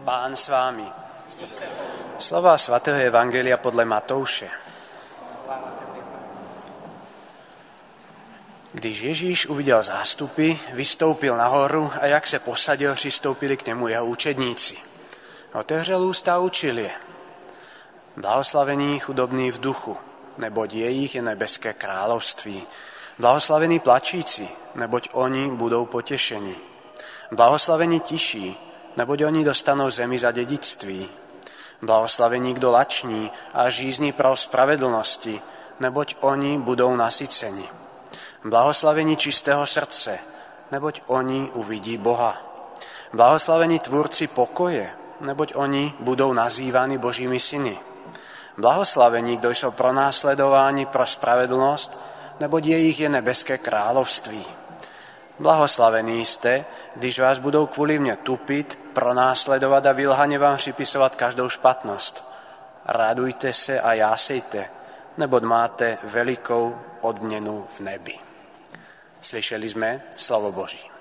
Pán s vámi. Slová svätého Evangelia podľa Matouše. Když Ježíš uviděl zástupy, vystoupil nahoru a jak se posadil, přistoupili k němu jeho učedníci. Otevřel ústa a učil je. Blahoslavení chudobní v duchu, neboť jejich je nebeské království. Blahoslavení plačíci, neboť oni budou potěšeni. Blahoslavení tiší, neboť oni dostanou zemi za dědictví. Blahoslavení, kdo lační a žízní pro spravedlnosti, neboť oni budou nasyceni. Blahoslavení čistého srdce, neboť oni uvidí Boha. Blahoslavení tvůrci pokoje, neboť oni budou nazýváni Božími syny. Blahoslavení, kdo jsou pronásledováni pro spravedlnost, neboť jejich je nebeské království. Blahoslavení jste, když vás budou kvůli mně tupit, pronásledovat a vylhaně vám připisovat každou špatnost. Radujte se a jásejte, neboť máte velikou odměnu v nebi. Slyšeli sme slovo Boží.